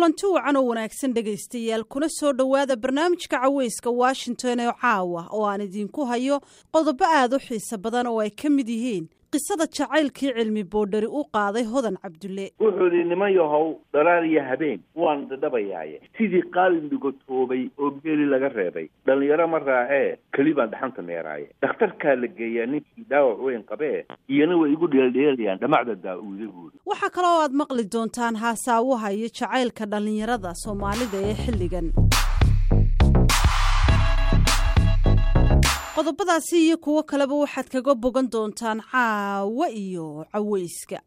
kulanti wacan oo wanaagsan dhegaystayaal kuna soo dhowaada barnaamijka caweyska Washington ee caawa oo aan idinku hayo qodobo aad u xiiso badan oo ay ka mid yihiin qisada jacaylkii cilmi boodhari u qaaday Hodan Cabdulle. wuxuu niman yahow dalaal iyo habeen waan dadabayaaye sidii qaalin dhigotoobay oo geeli laga reebay dhalinyaro ma raacee keli baan dhaxanta meeraaye dhakhtarkaa la geeyaa ninkii dhaawac weyn qabee iyana way igu dheeldheelayaan dhamacda daa'uudaguuda. waxaa kaloo aad maqli doontaan haasaawaha iyo jacaylka dhalinyarada Soomaalida ee xilligan. qodobadaasi iyo kuwo kaleba waxaad kaga bogan doontaan caawa iyo caweyska.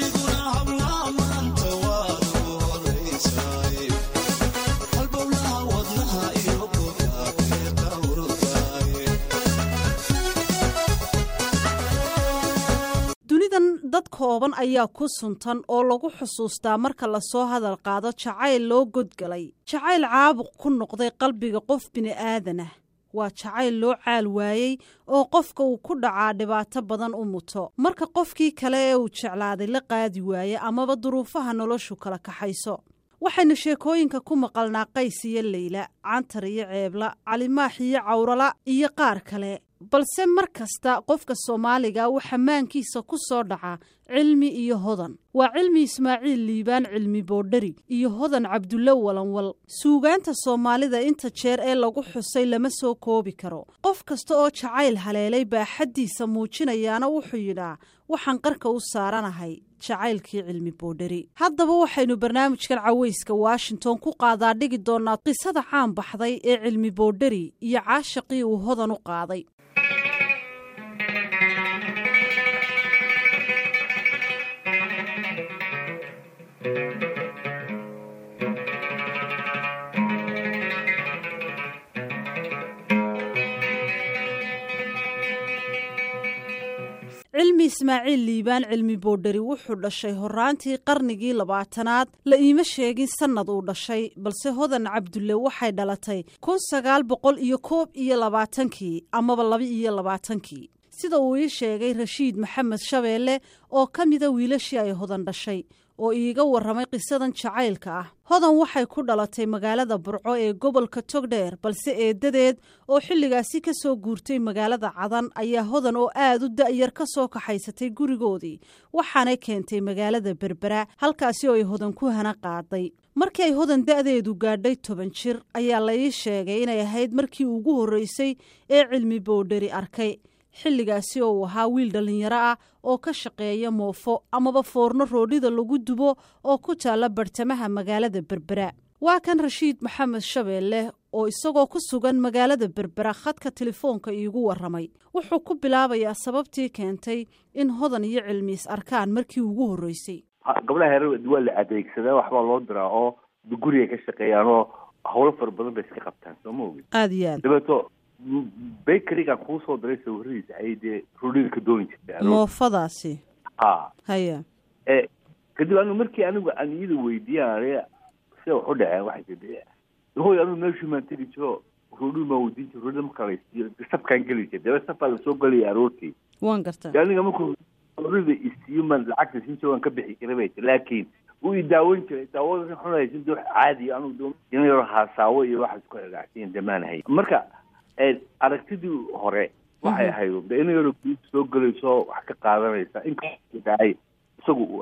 dunidan dad kooban ayaa ku suntan oo lagu xusuustaa marka la soo hadal qaado jacayl loo godgalay, jacayl caabuq ku noqday qalbiga qof bini aadan ah. waa jacayl loo caal waayey oo qofka uu ku dhacaa dhibaato badan u muto marka qofkii kale ee uu jeclaaday la qaadi waaye amaba duruufaha noloshu kala kaxayso. waxaynu sheekooyinka ku maqalnaa Qays iyo Leyla, Cantar iyo Ceebla, Calimaax iyo Cawrala iyo qaar kale, balse mar kasta qofka Soomaaliga waxa maankiisa ku soo dhaca Cilmi iyo Hodan. waa Cilmi Ismaaciil Liibaan Cilmi Boodhari iyo Hodan Cabdulle Walanwal. suugaanta Soomaalida inta jeer ee lagu xusay lama soo koobi karo. qof kasta oo jacayl haleelay baa xaddiisa muujinayaana wuxuu yidhaa waxaan qarka u saaranahay jacaylkii Cilmi Boodhari. haddaba waxaynu barnaamijkan caweyska Washington ku qaadaa dhigi doonaa qisada caan baxday ee Cilmi Boodhari iyo caashaqii uu Hodan u qaaday. Cilmi Ismaaciil Liibaan Cilmi Boodhari wuxuu dhashay horaantii qarnigii 20aad. la iima sheegin sanad uu dhashay, balse Hodan Cabdulle waxay dhalatay 1921 amaba 22. sida uu ii sheegay Rashiid Maxamed Shabeelle oo ka mida wiilashii ay Hodan dhashay oo iiga warramay qisadan jacaylka ah. Hodan waxay ku dhalatay magaalada Burco ee gobolka Togdheer, balse eedadeed oo xilligaasi ka soo guurtay magaalada Cadan ayaa Hodan oo aad u da'yar ka soo kaxaysatay gurigoodii, waxaanay keentay magaalada Berbera, halkaasi oo ay Hodan ku hana qaaday. markii ay Hodan da'deedu gaadhay 10 jir ayaa la ii sheegay inay ahayd markii ugu horreysay ee Cilmi Boodhari arkay. xilligaasi oo ahaa wiil dhalinyaro ah oo ka shaqeeya moofo amaba foorno roodhida lagu dubo oo ku taala bartamaha magaalada Berbera. waa kan Rashiid Maxamed Shabeelle oo isagoo ku sugan magaalada Berbera khadka telefoonka iigu warramay. wuxuu ku bilaabayaa sababtii keentay in Hodan iyo Cilmi is arkaan markii ugu horreysay. gabdhaha heer waa la adeegsadaa waxba loo diraa oo guriga ka shaqeeyaan oo hawlo far badan bay iska qabtaan soo ma ogid. aad iyo aad dabeeto bakeryga kuu soo diray sawiradiisa ay dee roodhida ka dooni jirtay moofadaasi. haya kadib markii anigu aan iyada weydiiyaan sida wax u dhaceen waxay tidhi hooy anigu meeshii maan tegi jiro roodhida maa weydiin jiro roodhida marka laysiiyo safkaan geli jira daba safaa lasoo gelaya aroortii. waan gartaa aniga markuu roodhida isiiyo maan lacagta siin jiro waan ka bixi jiray bay tii laakiin wuu i daawan jiray daawada xunaysin doox caadi anigu in yaro haasaawo iyo waxaas ku xagaacsiin damaanahay. marka aragtidii hore waxay ahayd in yaro soo galayso wax ka qaadanaysa inkaay isagu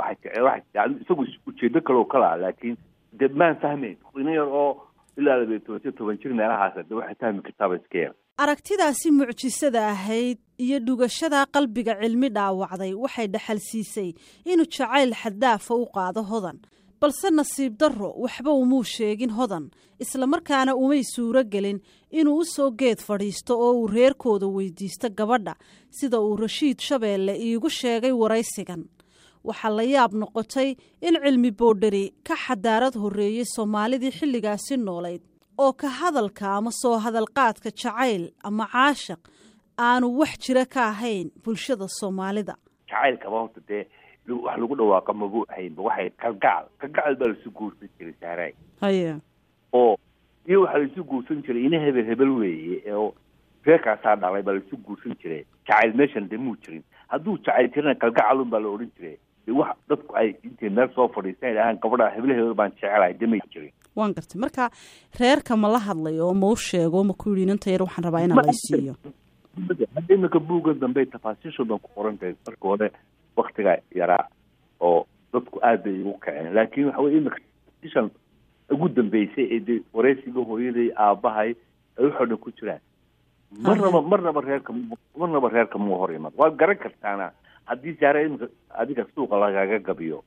isagu ujeedo kale oo kala laakiin maan fahmeyn in yar oo ilaa 12 jir meelahaas waxay fahmi kartaa iska yar. aragtidaasi mucjisada ahayd iyo dhugashada qalbiga Cilmi dhaawacday waxay dhaxal siisay inuu jacayl xaddaaf u qaado Hodan, balse nasiib darro waxba umuu sheegin Hodan, isla markaana umay suuro gelin inuu u soo geed fadhiisto oo uu reerkooda weydiisto gabadha sida uu Rashiid Shabeelle iigu sheegay waraysigan. waxaa la yaab noqotay in Cilmi Boodhari ka xadaarad horreeyay Soomaalidii xilligaasi noolayd oo ka hadalka ama soo hadalqaadka jacayl ama caashaq aanu wax jira ka ahayn bulshada Soomaalida. jacaylka horta dee wax lagu dhawaaqa magu ahayn waxay kalgacal baa lasu guursan jiray saaray. haya oo iyo waxa lasu guursan jiray in hebel weeye oo reerkaasaa dhalay baa lasu guursan jiray. jacayl meeshan dee muu jirin. hadduu jacayl jirana kalgacalun baa la odhan jiray. wax dadku ay intay meel soo fadhiistaan ahaan gabadha heblaheeda baan jecelahay damay jirin. waan gartay marka reerka ma la hadlayo ma u sheego ma ku yidhi inanta yar waxaan rabaa inaan la siiyo hadda imika buuggan dambe tafaasiishoodan ku qoran tahay marka hore waktiga yaraa oo dadku aad bay igu kaceen laakiin waxa weye imika tafaasiishan ugu dambeysay ee dee wareysiga hooyaday aabahay ay waxoo dhan ku jiraan marnaba reerka muu hor iman waad garan kartaana haddii saare imika adiga suuqa lagaaga gabiyo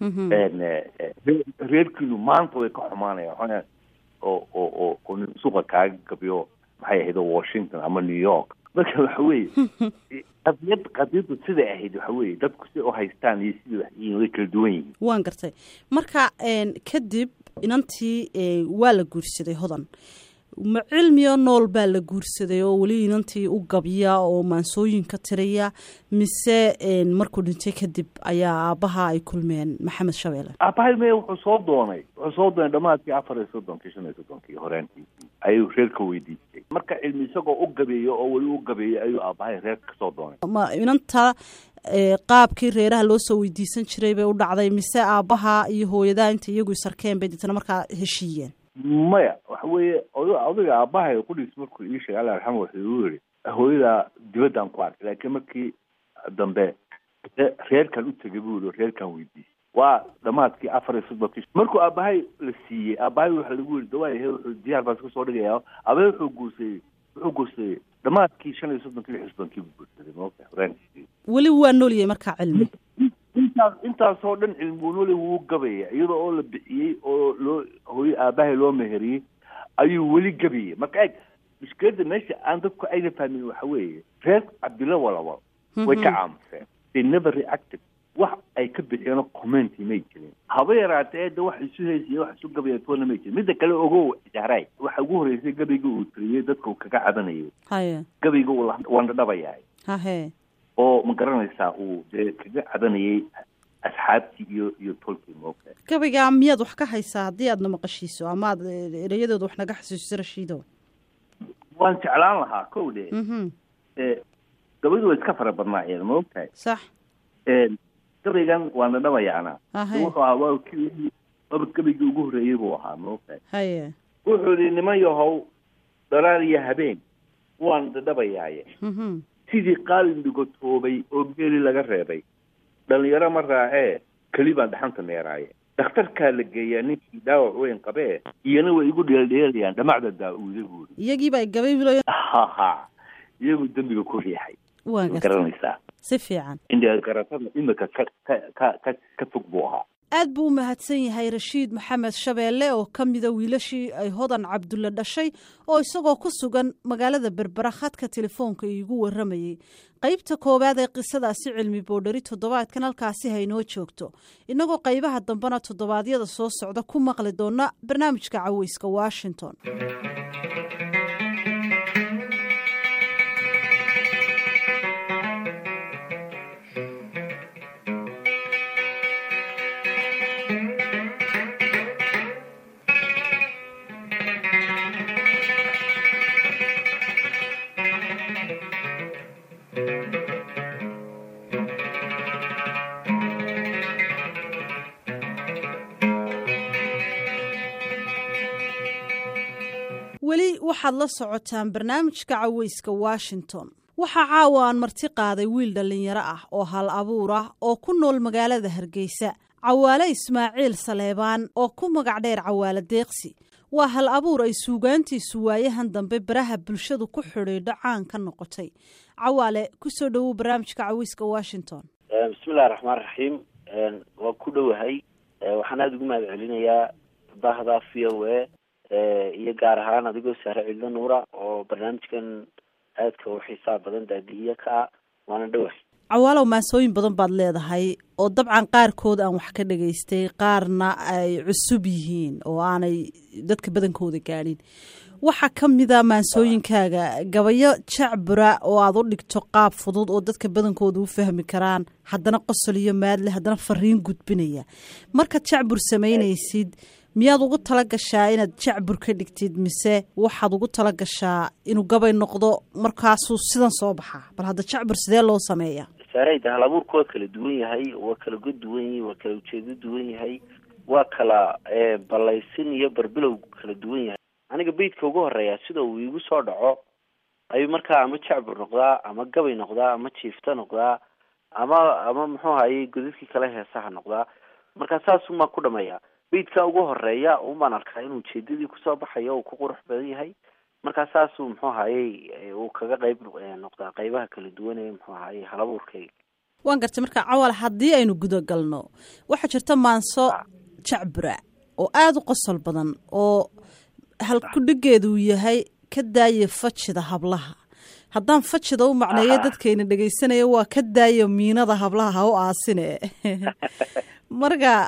reerkiinu maanta way ka xumaanayaan oo suuqa kaaga gabiyo maxay ahayd Washington ama New York marka waxa weeye qadiyadu sida ahayd waxa weeye dadku si oo haystaan iyo sidii wax way kala duwan yihiin. waan gartay marka kadib inantii waa la guursaday hodan ma cilmiyo nool baa la guursaday oo weli inantii u gabya oo maansooyinka tiraya mise markuu dhintay kadib ayaa aabaha ay kulmeen Maxamed Shabeelle? aabahay wuxuu soo doonay dhamaadkii 35 horeentii ayuu reerka weydiistay marka cilmi isagoo u gabeeyo oo weli u gabeeyo ayuu aabahay reerka ka soo doonay. ma inanta qaabkii reeraha loo soo weydiisan jiray bay u dhacday mise aabaha iyo hooyada inta iyagu isarkeen bay dadna markaa heshiiyeen? maya waxa weeye odayga aabahay qudhiis markuu ii sheegay Allah yarxamo wuxuu yiri hooyada dibadaan ku arkay laakiin markii dambe reerkan u tagay buu reerkan weydiisay waa dhamaadkii 34 markuu aabahay la siiyey aabahay waxa lagu yiri dawaaye wuxuu diyaar baa soo dhigayaa aabahay wuxuu guusay dhamaadkii 35 buu guursaday markaa horeentii weli waa nooliyay markaa cilmi intaasoo dhan cilmuunole wuu gabayay iyadoo oo la bixiyey oo hooyo aabahay loo meheriyey ayuu weli gabayay marka eeg mushkiladda meesha aan dadku ayna fahmin waxa weeye reer Cabdilla walaba way ka aamuseen they never reacted wax ay ka bixiyeen comment may jirin haba yaraatee wax isu heesiyay wax isu gabayay toona may jirin midda kale ogow jahray waxa ugu horeysay gabayga uu tiriyay dadku kaga cabanayay gabayga uu wanda dhabayay oo ma garanaysaa uu kaga cadanayay asxaabtii iyo tolkii moogta gabayga miyaad wax ka haysaa haddii aadna maqashiiso ama aad ereyadooda wax naga xasuusiso Rashiido? waan jeclaan lahaa kowde gabaydu way iska fara badnaayeen moogtahay sax gabaygan waana dhabayaana wuxuu ahaa gabaygii ugu horreeyay buu ahaa moogtahay wuxuu yidhi niman yahow daraar iyo habeen waan dhabayaaye sidii qaalin dhigotoobay oo geeli laga reebay dhalinyaro ma raacee keli baan dhaxanta meeraaye dhakhtarkaa la geeyaa ninkii dhaawac weyn qabee iyana way igu dheeldheelayaan dhamacda daa'uuda buuri iyagiibaa gabay wilayo iyagu dembiga ku riixay garanaysaa si fiican indha garatada imika ka fog buu ahaa. aad buu u mahadsan yahay Rashiid Maxamed Shabeelle oo ka mida wiilashii ay Hodan Cabdulle dhashay oo isagoo ku sugan magaalada Berbera khadka telefoonka iigu waramayay qaybta koowaad ee qisadaasi cilmi boodhari toddobaadkan halkaasi haynoo joogto inagoo qaybaha dambena toddobaadyada soo socda ku maqli doona barnaamijka Cawayska Washington. weli waxaad la socotaan barnaamijka Cawayska Washington. waxaa caawa aan marti qaaday wiil dhalinyaro ah oo hal abuur ah oo ku nool magaalada Hargeysa. Cawaale Ismaaciil Saleebaan oo ku magac dheer Cawaale Deeqsi waa hal abuur ay suugaantiisu waayahan dambe baraha bulshadu ku xidhiidho caan ka noqotay. Cawaale ku soo dhawow barnaamijka Cawayska Washington. bismillaahir rahmaanir rahiim waa ku dhawahay waxaan aad ugu mahad celinayaa bahda VOA iyo gaar ahaan adigoo Sahra Ciidla Nuura oo barnaamijkan aadka u xisaab badan daadiya ka waana dhawahay. Cawaalo maasooyin badan baad leedahay oo dabcan qaarkood aan wax ka dhageystay qaarna ay cusub yihiin oo aanay dadka badankooda gaadhin. waxa kamida maasooyinkaaga gabayo jacbura oo aad u dhigto qaab fudud oo dadka badankooda u fahmi karaan haddana qosol iyo maadle haddana fariin gudbinaya. marka jacbur sameynaysid miyaad ugu tala gashaa inaad jacbur ka dhigtid mise waxaad ugu tala gashaa inuu gabay noqdo markaasuu sidan soo baxaa? bal hadda jacbur sidee loo sameeyaa? saarayda halabuurku waa kala duwan yahay, waa kala god duwan yahay, waa kala ujeedo duwan yahay, waa kala balaysin iyo barbilow kala duwan yahay. aniga beydka ugu horeeya sida uu igu soo dhaco ayuu markaa ama jacbur noqdaa, ama gabay noqdaa, ama jiifta noqdaa, ama muxuu ahaayey godadkii kale heesaha noqdaa. marka saasuma ku dhameeya. beydka ugu horeeya umaan arkaa inuu ujeedadii kusoo baxayo uu ku qurux badan yahay. marka saasuu muxuu ahaayey uu kaga qayb noqdaa qaybaha kala duwan ee muxuu ahaayey halabuurkayga. waan gartay. marka Cawal, haddii aynu gudagalno, waxaa jirta maanso jacbura oo aada u qosol badan oo halkudhigeedu yahay ka daaya fajida hablaha. haddaan fajida u macneeyo dadkayna dhegaysanaya waa ka daaya miinada hablaha ha u aasine. marka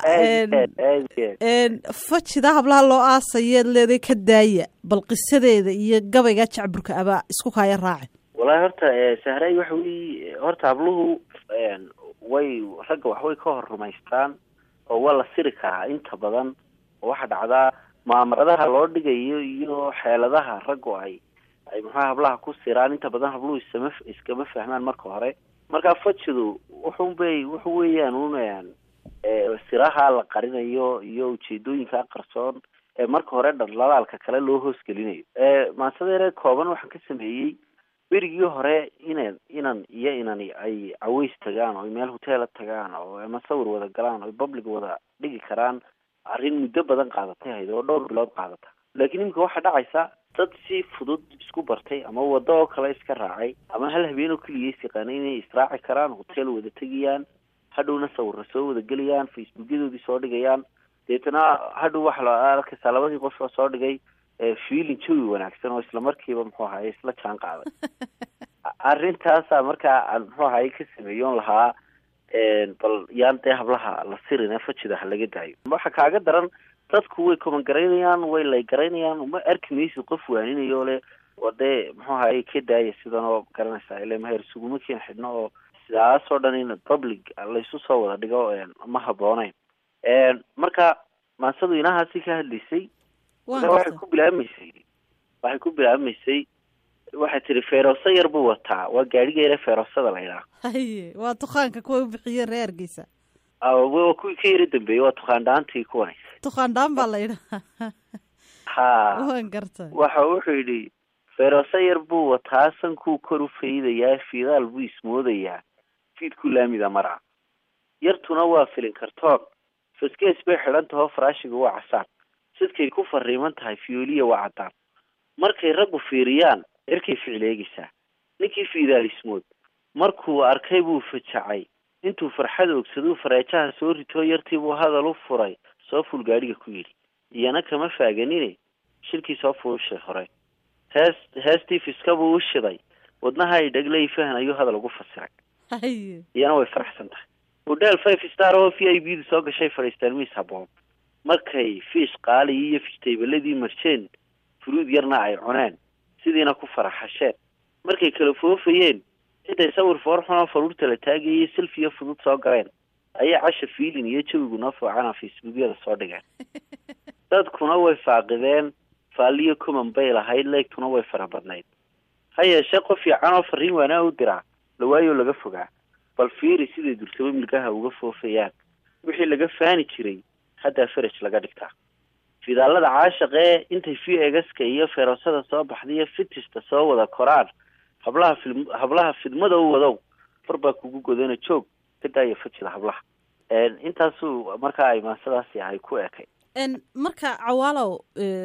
fajida hablaha loo aasayeed leeday ka daaya, bal qisadeeda iyo gabayga jacburka abaa isku kaaya raaci. wallahi horta sahray waxa weeye horta habluhu way ragga wax way ka hor rumaystaan oo waa la siri karaa inta badan. oo waxa dhacdaa maamaradaha loo dhigayo iyo xeeladaha raggu ay maxaa hablaha ku siraan inta badan habluhu iskama fahmaan marka hore. marka fajidu wuxuu weeyaan un siraha la qarinayo iyo ujeedooyinka qarsoon ee marka hore dhaldhalaalka kale loo hoosgelinayo. maasadeere kooban waxaan ka sameeyey berigii hore inani ay caways tagaan oo meel hoteela tagaan oo ama sawir wada galaan oo public wada dhigi karaan arrin muddo badan qaadatay ahayd oo dhowr bilood qaadata. laakiin iminka waxaa dhacaysa dad si fudud isku bartay ama waddo oo kale iska raacay ama hal habeen oo keliya is yaqaanay inay israaci karaan, hotel wada tegayaan, hadhowna sawirra soo wada gelayaan, facebookyadoodii soo dhigayaan. deetana hadhow waxa la arkaysaa labadii qof oo soo dhigay feeling jawi wanaagsan oo isla markiiba muxuu ahaayey isla jaan qaaday. arrintaasa markaa aan muxuu ahaayey ka sameeyoon lahaa bal yaan dee hablaha la sirine fajida ha laga daayo. waxa kaaga daran dadku way kuman garaynayaan, way lay garaynayaan, uma arki maysid qof waaninayo le oo dee muxuu ahaayey ka daaya sidan oo garanaysaa ile maher suguma keen xidhno oo sidaasoo dhan in public laysu soo wada dhigo ma habbooneyn. marka maansadu inahaasi ka hadlaysay waxay ku bilaabmaysay waxay tiri feeroosa yar buu wataa, waa gaadhiga yare feeroosada la yidhaah. haye waa tukaanka kuwa u bixiyeen reer Hargeysa. waa kuwii ka yara dambeeyey, waa tukaan dhaantii kuwanay. tukaan dhaan baa la yidhaah. waan gartay. wuxuu yidhi feeroosa yar buu wataa, sankuu kor u faydayaa, fiidaal buu ismoodayaa, fiidku laamida maraa, yartuna waa filin kartoon, faskees bay xidhan tahoo faraashiga waa casaan, sidkay ku fariiman tahay fiyooliya waa caddaan. markay raggu fiiriyaan erkay ficleegaysaa, ninkii fiidaal ismood markuu arkay buu fajacay, intuu farxad ogsaduu fareejaha soo ritoo yartii buu hadal u furay, soo ful gaadhiga ku yidhi, iyana kama faaganine shilkii soo fuushay hore, heestii fiska buu u shiday, wadnaha ay dhaglay fahan ayuu hadal ugu fasiray. iyana way faraxsan tahay. hodheel 5 star oo VIP soo gashay fadhiistaan miis habboon, markay fiish qaali iyo fishtaybladii marjeen, furuud yarna ay cuneen, sidiina ku faraxasheen. markay kala foofayeen intay sawir foorxuna faruurta la taagayay selfie fudud soo galeen, ayay casha feeling iyo jawigu noo foocana facebookyada soo dhigeen. dadkuna way faaqideen, faaliyo kuman bay lahayd, leegtuna way fara badnayd. ha yeeshee qof fiican oo fariin waanaa u diraa lawaayo laga fogaa, bal fiiri siday dulsaba milgaha uga foofayaan, wixii laga faani jiray haddaa faraj laga dhigtaa. fidaalada caashaqee intay VX-ka iyo feeroosada soo baxday iyo fitista soo wada koraan, hablaha fidmada u wadow farbaa kugu godana joog ka daaya fajida hablaha. intaasuu markaa ay maasadaasi ahay ku ekay. marka Cawaalow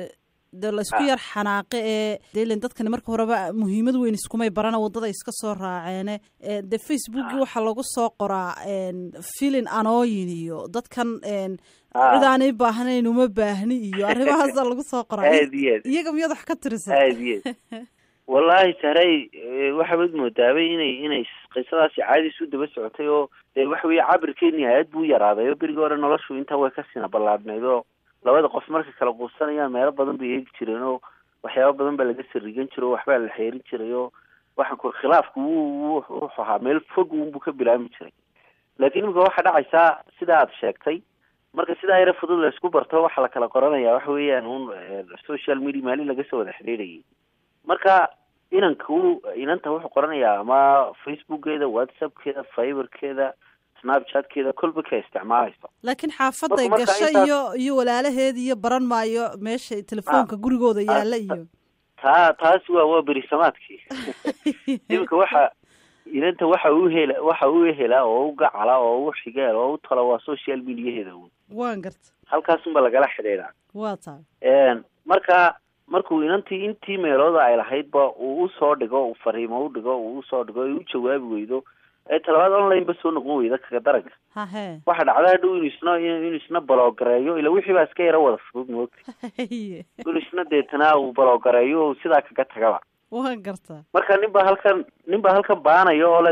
de la isku yar xanaaqe deelan dadkani marka horeba muhiimad weyn iskumay barana wadada iska soo raaceene de Facebook waxa lagu soo qoraa filin anooyin iyo dadkan cidaanay baahnayn uma baahni iyo arrimahaas lagu soo qoraa. iyaga miyad wax ka tirsan? wallahi taray waxa mid moodaabay inay qisadaasi caadi soo daba socotay oo wax weey cabirkeeni aad buu yaraaday oo biriga hore noloshu inta way ka sina balaadneed oo labada qof marka kala quusanayaan meelo badan bay eegi jireen oo waxyaabo badan baa laga sirrigan jiray oo waxbaa la xeerin jiray oo waxaan ku khilaafku wuxuu ahaa meel fog uu ka bilaami jiray. laakiin imika waxa dhacaysa sida aad sheegtay, marka sidaa yara fudud la isku barto waxa la kala qoranayaa waxa weeyaan social media maalin laga soo wada xiriirayay. marka inanta wuxuu qoranayaa ama facebookgeeda, whatsappkeeda, fiberkeeda, snapchatkeeda, kolba ka isticmaalayso. laakiin xaafaday gasho iyo walaalaheeda iyo baran maayo meesha telefoonka gurigooda yaalla iyo taasi waa berisamaadkii. iminka inanta waxa uu helaa oo u gacala oo u xigeel oo u talo waa social mediaheeda waan garta halkaasunba lagala xidhiidhaa. waa tahay markuu intii meelooda ay lahaydba uu usoo dhigo, uu fariimo u dhigo, uu usoo dhigo ay u jawaabi weydo ee talabaad online ba soo noqon weyda kaga daranka waxa dhacda hadhow inuu isna baloogareeyo ila wixii baa iska yaro wada fudud moogta inuu isna deetana uu baloogareeyo oo sidaa kaga tagaba. waan gartaa marka nin baa halkan baanayo oo le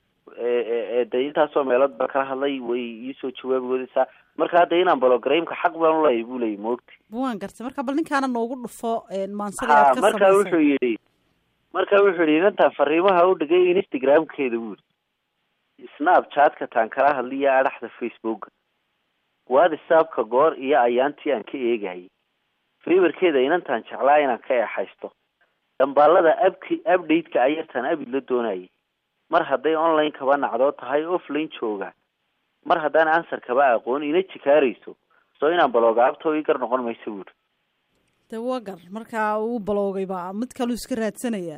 dee intaasoo meelood ba kala hadlay way iisoo jawaabi weydaysaa marka hadda inaan baloogareymka xaq baan uleeyahay buu leeyay moogta. waan garta marka bal ninkaana noogu dhufo maansada aad ka samaysay. marka wuxuu yidhi inantaa fariimaha u dhigay instagramkeeda buu yidhi, snapchatka taan kala hadliya adhaxda facebooka, whatsappka goor iyo ayaantii aan ka eegayay, fiberkeeda inantaan jeclaa inaan ka eexaysto, dambaalada update-ka ayartaan abid la doonayay, mar hadday online kaba nacdoo tahay offline jooga, mar haddaan answer kaba aqoon ina jikaarayso soo inaan balooga abto ii gar noqon maysa buuri. de waa gar markaa uu baloogay baa mid kaluu iska raadsanayaa.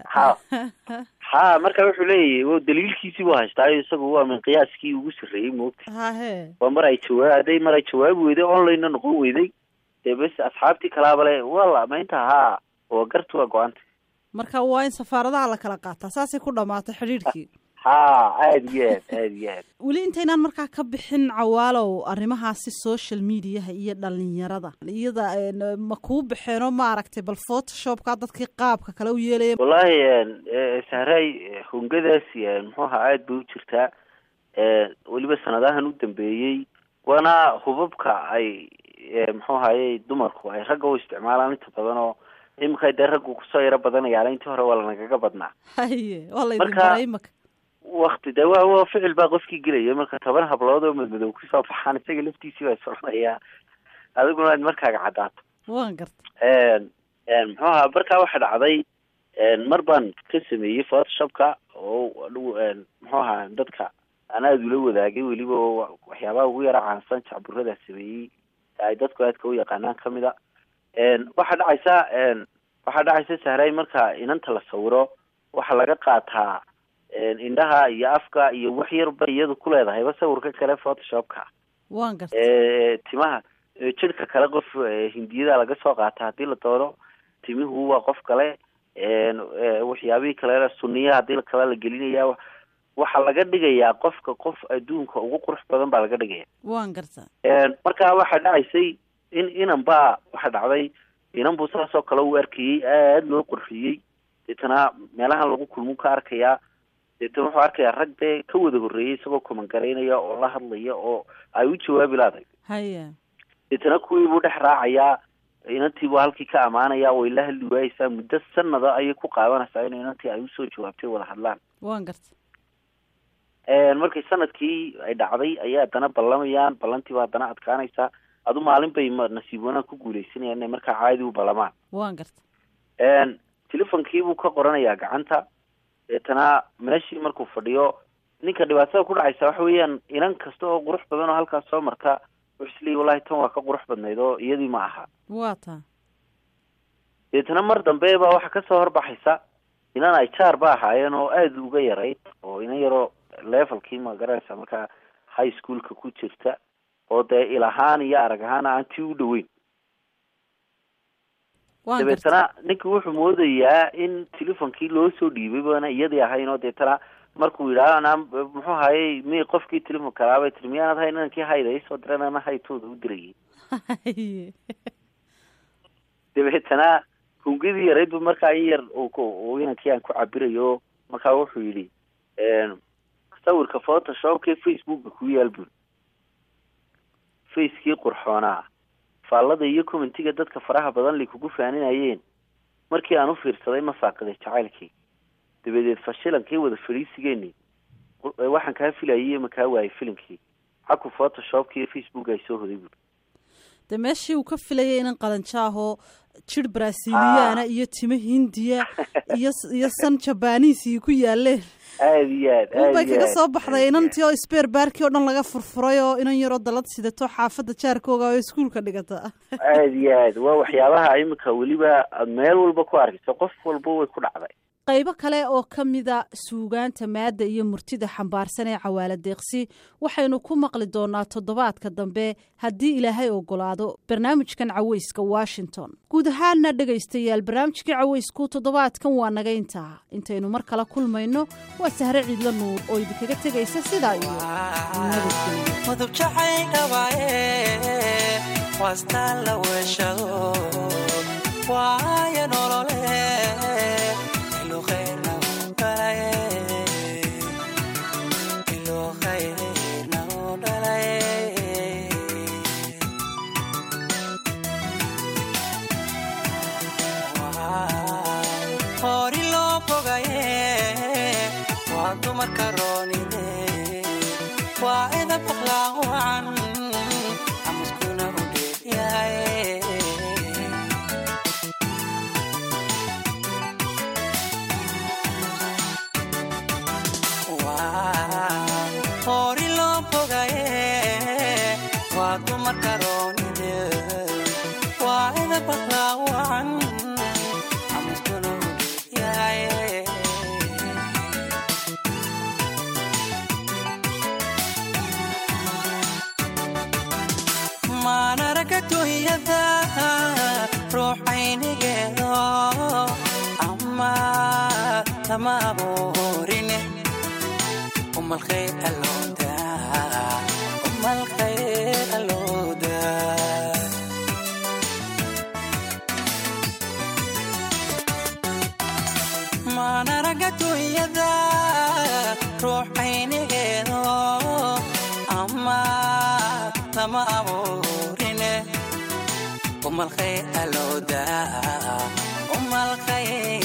ha marka wuxuu leeyahay daliilkiisii buu haystaa isagu waa min qiyaaskii ugu sarreeyey moogta. waa mar ay jawaabi weyday online noqon weyday dee bes asxaabtii kalaaba le walla maynta waa gartu waa go-anta. marka waa in safaaradaha la kala qaataa saasay ku dhamaatay xidhiidhkii. aad iyo aad weli intaynaan markaa ka bixin Cawaalow arrimahaasi social mediaha iyo dhalinyarada iyada ma kuu baxeeno ma aragtay bal photoshopka dadkii qaabka kale u yeelay. wallahi sahray hungadaasi muxuu ahaa aad bay u jirtaa weliba sanadahan u dambeeyey waana hubabka ay muxuu ahaayey dumarku ay ragga u isticmaalaan inta badan oo imika dee raggu kusoo yaro badanaya intii hore waa lanagaga badnaa. waa laydin baray imaka wakti de waa ficil baa qofkii gelaya marka 10 hablood oo madmadow kusoo baxaan isaga laftiisii baa soconaya adiguna aad markaaga cadaato. waan garta muxuu ahaa markaa waxa dhacday mar baan ka sameeyey photoshopka oo muxuu ahaa dadka anaad ula wadaagay weliba waxyaabaha ugu yara caansan jacburada sameeyey ay dadku aadka u yaqaanaan kamida. waxaa dhacaysa sahray marka inanta la sawiro waxa laga qaataa indhaha iyo afka iyo wax yarba iyadu ku leedahayba sawirka kale photoshopka. waan garta timaha jirka kale qof hindiyada laga soo qaata haddii la doono timihu waa qof kale waxyaabihii kale sunniya haddii kale la gelinaya waxaa laga dhigayaa qofka qof adduunka ugu qurux badan baa laga dhigaya. waan garta marka waxaa dhacaysay inan baa waxa dhacday inan buu saasoo kale u arkayey aada loo qurxiyey deetana meelahan lagu kulmu ka arkayaa deetana wuxuu arkayaa rag dee ka wada horreeyey isagoo kumangaraynaya oo la hadlaya oo ay u jawaabi laaday. deetana kuwii buu dhex raacayaa inantii buu halkii ka amaanaya way la hadli waayeysaa muddo sanada ayay ku qaadanaysaa in inantii ay usoo jawaabtay wada hadlaan. waan garta markii sanadkii ay dhacday ayay haddana ballamayaan ballantii baa haddana adkaanaysaa adu maalin bay nasiib wanaag ku guuleysanayaan inay markaa caadi u ballamaan. waan garta telefonkii buu ka qoranayaa gacanta deetana meeshii markuu fadhiyo ninka dhibaatada ku dhacaysa waxa weeyaan inan kasta oo qurux badan oo halkaas soo marta wuxuu isleeyahay wallahi tan waa ka qurux badnayd oo iyadii ma aha. waa taa deetana mar dambe baa waxa kasoo horbaxaysa inan ay jaar ba ahaayeen oo aada uga yarayd oo inan yaroo levelkii ma garanaysa markaa high schoolka ku jirta oo dee ilahaan iyo arag ahaan aan tii u dhaweyn. dabeetana ninkii wuxuu moodayaa in telefonkii loo soo dhiibay baana iyadii ahayn oo deetana markuu yidhaah muxuu hayay mi qofkii telefonka kalaabay tiri miyaanad hayn inankii hayday soo diran ana haytooda u dirayay. dabeetana hungidii yaraydba markaa in yar inankii aan ku cabirayo markaa wuxuu yidhi sawirka photoshopka facebooka ku yaal bun facekii qurxoonaa faallada iyo commentiga dadka faraha badan li kugu faaninayeen markii aan u fiirsaday ma faaqiday jacaylkii dabadeed fashilankii wada fadhiisigeeni waxaan kaa filayay ma kaa waayay filinkii xaku photoshopka iyo facebook ay soo hoday bun. de meeshii uu ka filayay inan qalanjaaho jir Braziliana iyo timo Hindiya iyo san Japanese ku yaaleen aad iyo aad bay kaga soo baxday inantii oo spare barki oo dhan laga furfuray oo inan yaro dalad sidato xaafada jaarkooga oo iskuulka dhigata aad iyo aad waa waxyaabaha imika weliba meel walba ku arkayso qof walba way ku dhacday qaybo kale oo kamida suugaanta maada iyo murtida xambaarsan ee Cawaale Deeqsi waxaynu ku maqli doonaa toddobaadka dambe haddii Ilaahay ogolaado barnaamijkan Cawayska Washington guud ahaanna dhagaystayaal barnaamijka Cawaysku toddobaadkan waa naga intaynu mar kale kulmayno waa Sahre Ciidla Nuur oo idinkaga tagaysa sidaa iyo madab jacay dhawaaye wastaan la weeshado waaya nolole وإذا بقلاه عن أمسكنا ودياي ووري لو بغاي وادو مكروني وإذا بقلاه عن أمسكنا ودياي ما نركته يدا روح عيني جدو أما لما بوريني الخير اللودا الخير اللودا ما نركته يدا روح عيني جدو أما لما الخير اللودا الخير